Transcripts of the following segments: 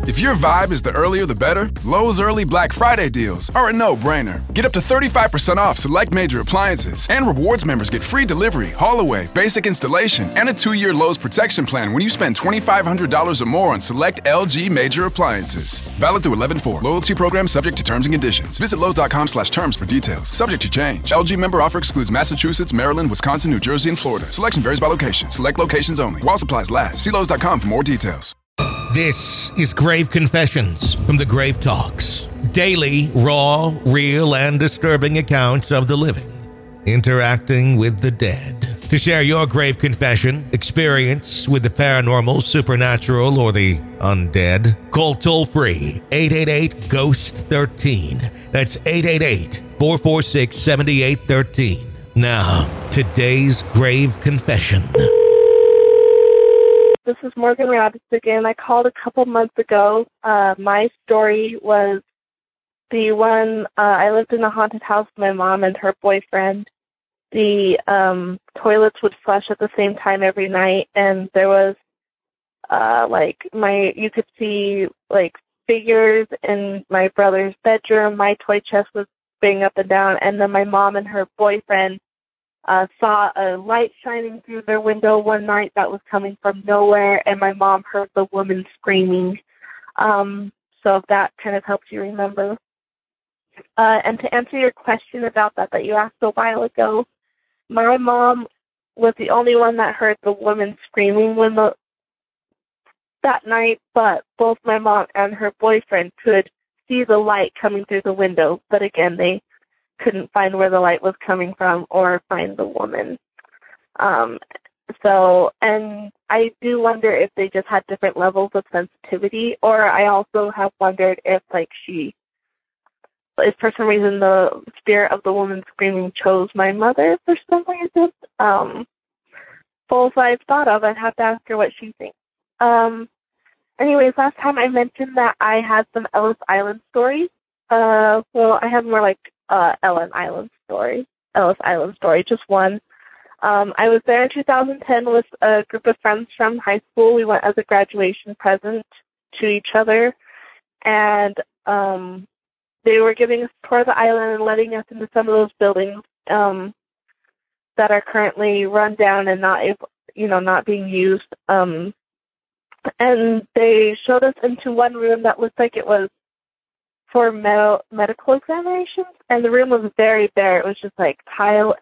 If your vibe is the earlier the better, Lowe's early Black Friday deals are a no-brainer. Get up to 35% off select major appliances, and rewards members get free delivery, haul-away, basic installation, and a 2-year Lowe's protection plan when you spend $2,500 or more on select LG major appliances. Valid through 11/4. Loyalty program subject to terms and conditions. Visit Lowe's.com/terms for details. Subject to change. LG member offer excludes Massachusetts, Maryland, Wisconsin, New Jersey, and Florida. Selection varies by location. Select locations only. While supplies last. See Lowe's.com for more details. This is Grave Confessions from the Grave Talks. Daily, raw, real, and disturbing accounts of the living interacting with the dead. To share your grave confession, experience with the paranormal, supernatural, or the undead, call toll-free 888-GHOST-13. That's 888-446-7813. Now, today's grave confession. This is Morgan Rabbits again. I called a couple months ago. My story was the one, I lived in a haunted house with my mom and her boyfriend. The toilets would flush at the same time every night, and there was, you could see, figures in my brother's bedroom. My toy chest was banging up and down, and then my mom and her boyfriend saw a light shining through their window one night that was coming from nowhere, and my mom heard the woman screaming. So if that kind of helps you remember. And to answer your question about that you asked a while ago, my mom was the only one that heard the woman screaming that night, but both my mom and her boyfriend could see the light coming through the window, but again, they couldn't find where the light was coming from or find the woman. And I do wonder if they just had different levels of sensitivity, or I also have wondered if for some reason the spirit of the woman screaming chose my mother for some reason. Both I've thought of. I'd have to ask her what she thinks. Anyways, last time I mentioned that I had some Ellis Island stories. I have more Ellis Island story, just one. I was there in 2010 with a group of friends from high school. We went as a graduation present to each other, and they were giving us a tour of the island and letting us into some of those buildings that are currently run down and not being used. And they showed us into one room that looked like it was for medical examinations, and the room was very bare. It was just tile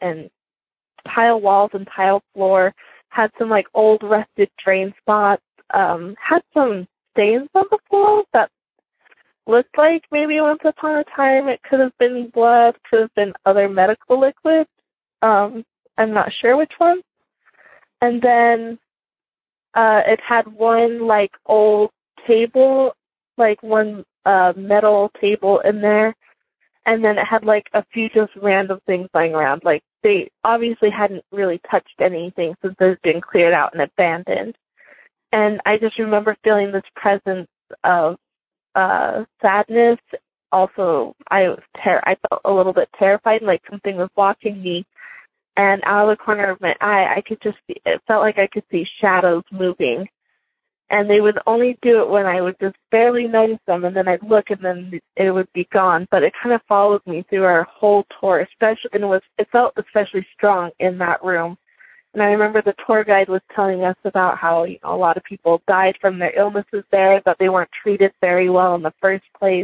walls and tile floor, had some old rusted drain spots, had some stains on the floor that looked like maybe once upon a time it could have been blood, could have been other medical liquids. I'm not sure which one. And then it had one old table, one metal table in there, and then it had a few just random things lying around. They obviously hadn't really touched anything since it's been cleared out and abandoned. And I just remember feeling this presence of sadness. Also, I felt a little bit terrified, something was watching me. And out of the corner of my eye, it felt like I could see shadows moving. And they would only do it when I would just barely notice them, and then I'd look, and then it would be gone. But it kind of followed me through our whole tour, it felt especially strong in that room. And I remember the tour guide was telling us about how a lot of people died from their illnesses there, that they weren't treated very well in the first place,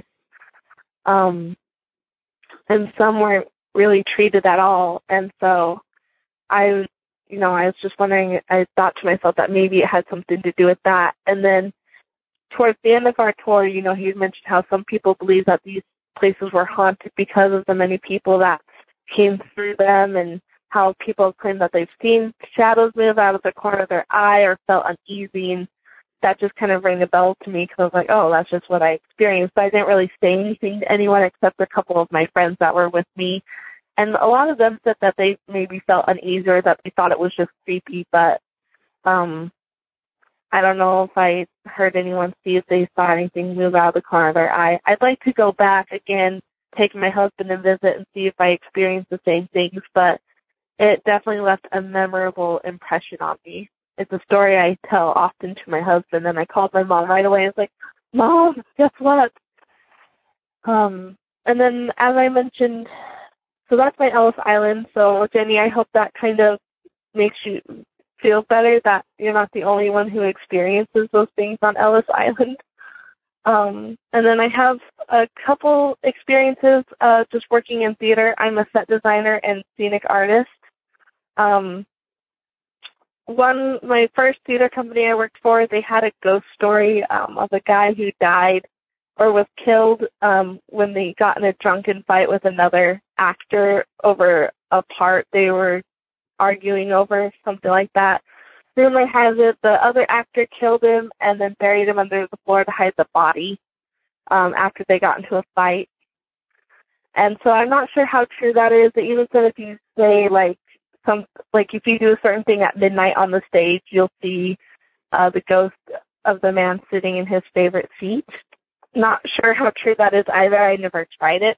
and some weren't really treated at all. And so I was just wondering, I thought to myself that maybe it had something to do with that. And then towards the end of our tour, he had mentioned how some people believe that these places were haunted because of the many people that came through them, and how people claim that they've seen shadows move out of the corner of their eye or felt uneasy. And that just kind of rang a bell to me, because I was like, oh, that's just what I experienced. But I didn't really say anything to anyone except a couple of my friends that were with me. And a lot of them said that they maybe felt uneasy or that they thought it was just creepy, but I don't know if I heard anyone see if they saw anything move out of the corner of their eye. I'd like to go back again, take my husband and visit and see if I experienced the same things, but it definitely left a memorable impression on me. It's a story I tell often to my husband, and I called my mom right away. I was like, Mom, guess what? And then, as I mentioned, so that's my Ellis Island. So, Jenny, I hope that kind of makes you feel better that you're not the only one who experiences those things on Ellis Island. And then I have a couple experiences just working in theater. I'm a set designer and scenic artist. My first theater company I worked for, they had a ghost story of a guy who died or was killed when they got in a drunken fight with another actor over a part they were arguing over, something like that. Rumor has it the other actor killed him and then buried him under the floor to hide the body after they got into a fight. And so I'm not sure how true that is. They even said if you say if you do a certain thing at midnight on the stage, you'll see the ghost of the man sitting in his favorite seat. Not sure how true that is either. I never tried it.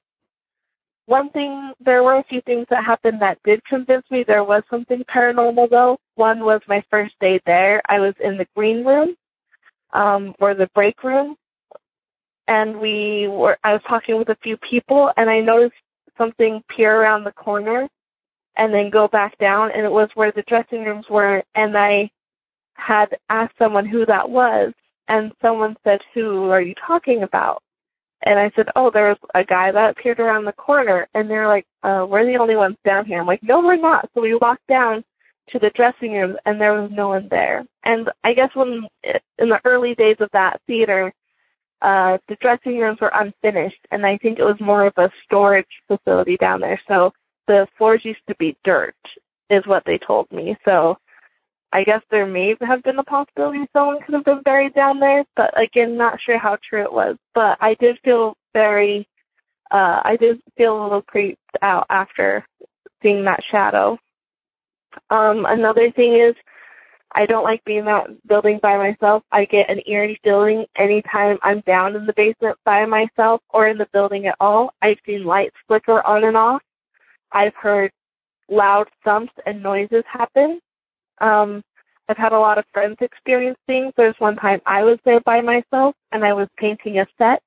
There were a few things that happened that did convince me there was something paranormal, though. One was my first day there. I was in the green room, or the break room, and I was talking with a few people, and I noticed something peer around the corner and then go back down, and it was where the dressing rooms were, and I had asked someone who that was, and someone said, "Who are you talking about?" And I said, "Oh, there was a guy that appeared around the corner." And they're like, "We're the only ones down here." I'm like, "No, we're not." So we walked down to the dressing room, and there was no one there. And I guess in the early days of that theater, the dressing rooms were unfinished, and I think it was more of a storage facility down there. So the floors used to be dirt, is what they told me. So I guess there may have been a possibility someone could have been buried down there, but again, not sure how true it was. But I did feel a little creeped out after seeing that shadow. Another thing is, I don't like being in that building by myself. I get an eerie feeling anytime I'm down in the basement by myself or in the building at all. I've seen lights flicker on and off. I've heard loud thumps and noises happen. I've had a lot of friends experience things. There's one time I was there by myself, and I was painting a set,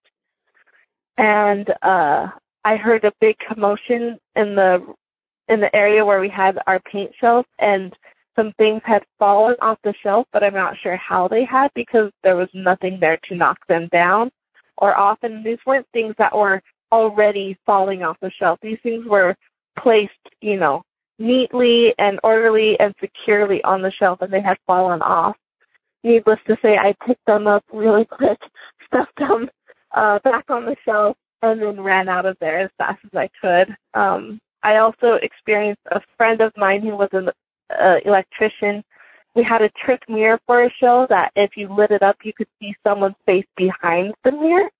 and I heard a big commotion in the area where we had our paint shelf, and some things had fallen off the shelf, but I'm not sure how they had because there was nothing there to knock them down or off, and these weren't things that were already falling off the shelf. These things were placed, neatly and orderly and securely on the shelf, and they had fallen off. Needless to say, I picked them up really quick, stuffed them back on the shelf, and then ran out of there as fast as I could. I also experienced a friend of mine who was an electrician. We had a trick mirror for a show that if you lit it up, you could see someone's face behind the mirror.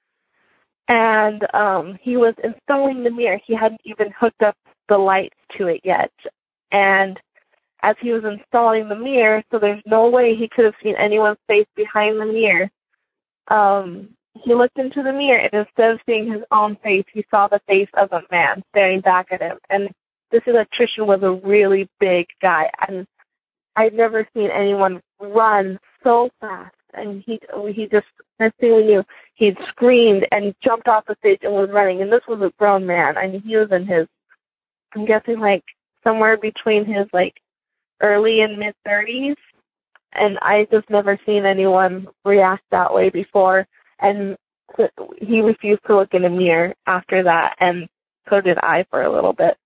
And he was installing the mirror. He hadn't even hooked up the lights to it yet. And as he was installing the mirror, so there's no way he could have seen anyone's face behind the mirror, he looked into the mirror, and instead of seeing his own face, he saw the face of a man staring back at him. And this electrician was a really big guy, and I'd never seen anyone run so fast. And he just, next thing we knew, he'd screamed and jumped off the stage and was running. And this was a grown man. I mean, he was in his, I'm guessing, somewhere between his, early and mid-30s. And I just never seen anyone react that way before. And he refused to look in a mirror after that, and so did I for a little bit.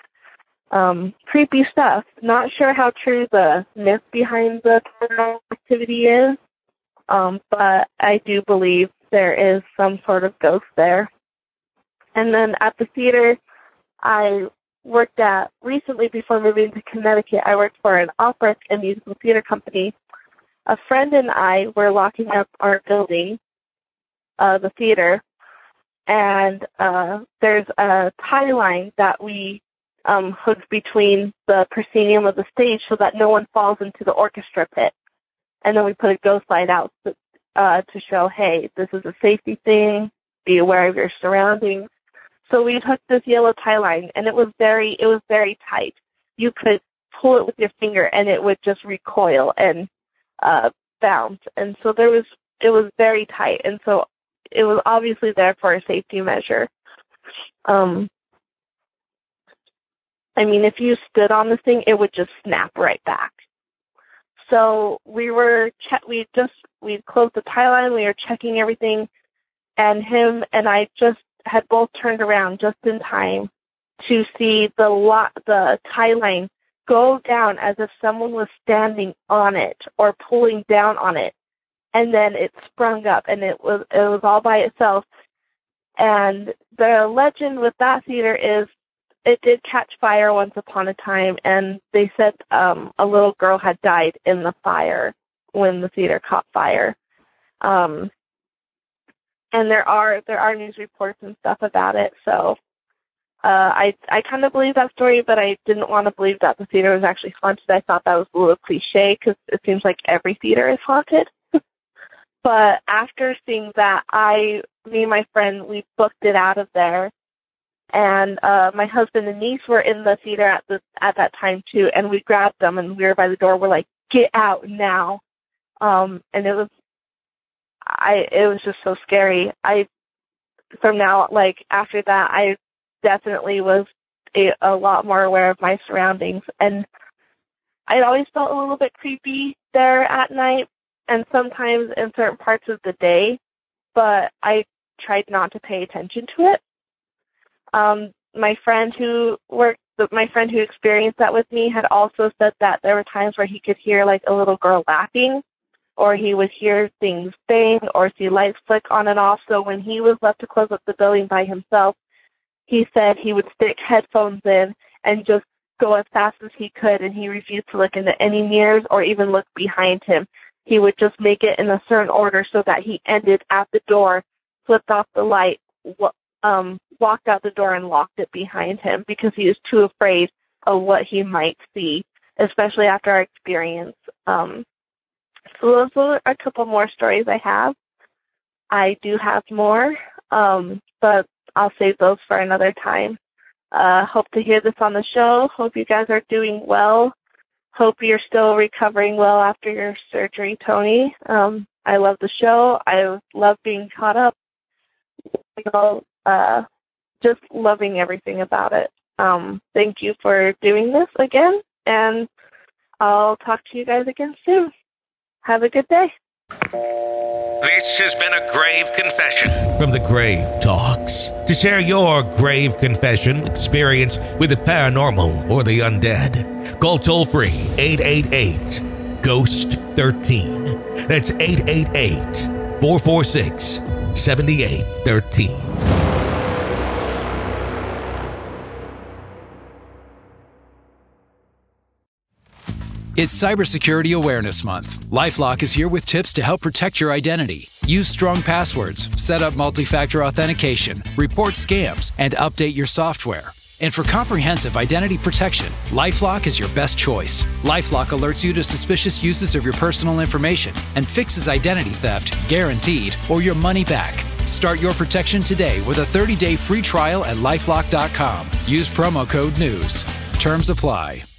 Creepy stuff. Not sure how true the myth behind the paranormal activity is. But I do believe there is some sort of ghost there. And then at the theater I worked at recently, before moving to Connecticut, I worked for an opera and musical theater company. A friend and I were locking up our building, the theater, and there's a tie line that we hooked between the proscenium of the stage so that no one falls into the orchestra pit. And then we put a ghost light out to show, hey, this is a safety thing. Be aware of your surroundings. So we hooked this yellow tie line, and it was very tight. You could pull it with your finger, and it would just recoil and bounce. And so there was was very tight, and so it was obviously there for a safety measure. I mean, if you stood on the thing, it would just snap right back. So we closed the tie line, we were checking everything, and him and I just had both turned around just in time to see the tie line go down as if someone was standing on it or pulling down on it, and then it sprung up, and it was all by itself. And the legend with that theater is it did catch fire once upon a time, and they said a little girl had died in the fire when the theater caught fire. And there are news reports and stuff about it. So I kind of believe that story, but I didn't want to believe that the theater was actually haunted. I thought that was a little cliche because it seems like every theater is haunted. But after seeing that, me and my friend, we booked it out of there. And my husband and niece were in the theater at that time too, and we grabbed them, and we were by the door. We're like, "Get out now!" And it was just so scary. From now, like after that, I definitely was a lot more aware of my surroundings, and I always felt a little bit creepy there at night, and sometimes in certain parts of the day, but I tried not to pay attention to it. My friend who experienced that with me had also said that there were times where he could hear like a little girl laughing, or he would hear things bang or see lights flick on and off. So when he was left to close up the building by himself, he said he would stick headphones in and just go as fast as he could, and he refused to look into any mirrors or even look behind him. He would just make it in a certain order so that he ended at the door, flipped off the light, walked out the door and locked it behind him because he was too afraid of what he might see, especially after our experience. So those are a couple more stories I have. I do have more, but I'll save those for another time. Hope to hear this on the show. Hope you guys are doing well. Hope you're still recovering well after your surgery, Tony. I love the show. I love being caught up. Just loving everything about it. Thank you for doing this again, and I'll talk to you guys again soon. Have a good day. This has been a grave confession from the Grave Talks. To share your grave confession experience with the paranormal or the undead, call toll-free 888-GHOST-13. That's 888-446-7813. It's Cybersecurity Awareness Month. LifeLock is here with tips to help protect your identity. Use strong passwords, set up multi-factor authentication, report scams, and update your software. And for comprehensive identity protection, LifeLock is your best choice. LifeLock alerts you to suspicious uses of your personal information and fixes identity theft, guaranteed, or your money back. Start your protection today with a 30-day free trial at LifeLock.com. Use promo code NEWS. Terms apply.